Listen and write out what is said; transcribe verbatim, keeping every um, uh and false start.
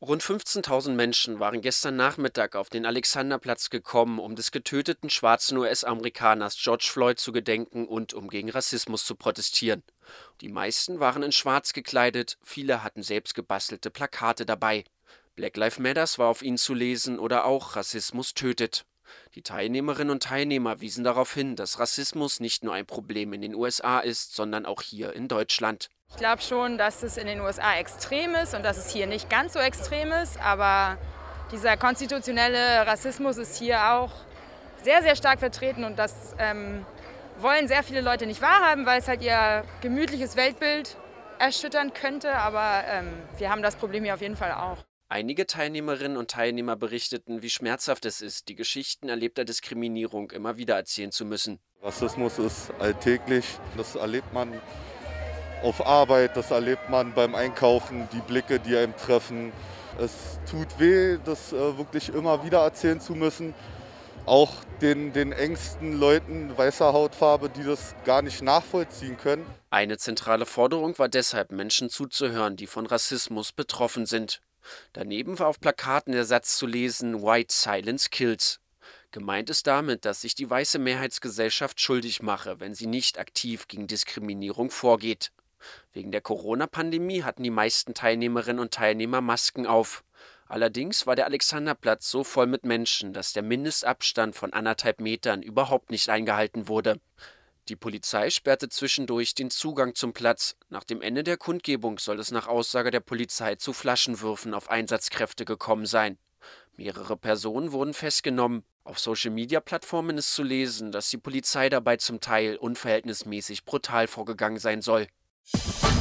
Rund fünfzehntausend Menschen waren gestern Nachmittag auf den Alexanderplatz gekommen, um des getöteten schwarzen U S-Amerikaners George Floyd zu gedenken und um gegen Rassismus zu protestieren. Die meisten waren in Schwarz gekleidet, viele hatten selbst gebastelte Plakate dabei. Black Lives Matter war auf ihnen zu lesen oder auch Rassismus tötet. Die Teilnehmerinnen und Teilnehmer wiesen darauf hin, dass Rassismus nicht nur ein Problem in den U S A ist, sondern auch hier in Deutschland. Ich glaube schon, dass es in den U S A extrem ist und dass es hier nicht ganz so extrem ist, aber dieser konstitutionelle Rassismus ist hier auch sehr, sehr stark vertreten und das ähm, wollen sehr viele Leute nicht wahrhaben, weil es halt ihr gemütliches Weltbild erschüttern könnte, aber ähm, wir haben das Problem hier auf jeden Fall auch. Einige Teilnehmerinnen und Teilnehmer berichteten, wie schmerzhaft es ist, die Geschichten erlebter Diskriminierung immer wieder erzählen zu müssen. Rassismus ist alltäglich, das erlebt man auf Arbeit, das erlebt man beim Einkaufen, die Blicke, die einem treffen. Es tut weh, das äh, wirklich immer wieder erzählen zu müssen. Auch den, den engsten Leuten weißer Hautfarbe, die das gar nicht nachvollziehen können. Eine zentrale Forderung war deshalb, Menschen zuzuhören, die von Rassismus betroffen sind. Daneben war auf Plakaten der Satz zu lesen: White Silence Kills. Gemeint ist damit, dass sich die weiße Mehrheitsgesellschaft schuldig mache, wenn sie nicht aktiv gegen Diskriminierung vorgeht. Wegen der Corona-Pandemie hatten die meisten Teilnehmerinnen und Teilnehmer Masken auf. Allerdings war der Alexanderplatz so voll mit Menschen, dass der Mindestabstand von anderthalb Metern überhaupt nicht eingehalten wurde. Die Polizei sperrte zwischendurch den Zugang zum Platz. Nach dem Ende der Kundgebung soll es nach Aussage der Polizei zu Flaschenwürfen auf Einsatzkräfte gekommen sein. Mehrere Personen wurden festgenommen. Auf Social-Media-Plattformen ist zu lesen, dass die Polizei dabei zum Teil unverhältnismäßig brutal vorgegangen sein soll.